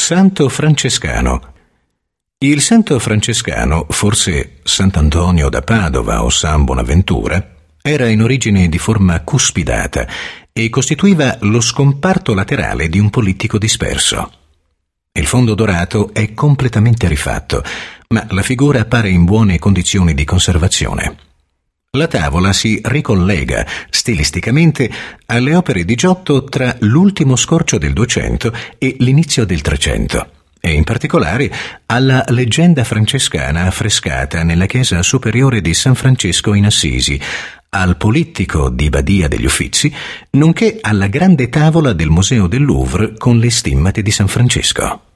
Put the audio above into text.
Santo francescano. Il santo francescano, forse Sant'Antonio da Padova o San Bonaventura, era in origine di forma cuspidata e costituiva lo scomparto laterale di un polittico disperso. Il fondo dorato è completamente rifatto, ma la figura appare in buone condizioni di conservazione. La tavola si ricollega stilisticamente alle opere di Giotto tra l'ultimo scorcio del 200 e l'inizio del 300, e in particolare alla leggenda francescana affrescata nella chiesa superiore di San Francesco in Assisi, al polittico di Badia degli Uffizi, nonché alla grande tavola del Museo del Louvre con le stimmate di San Francesco.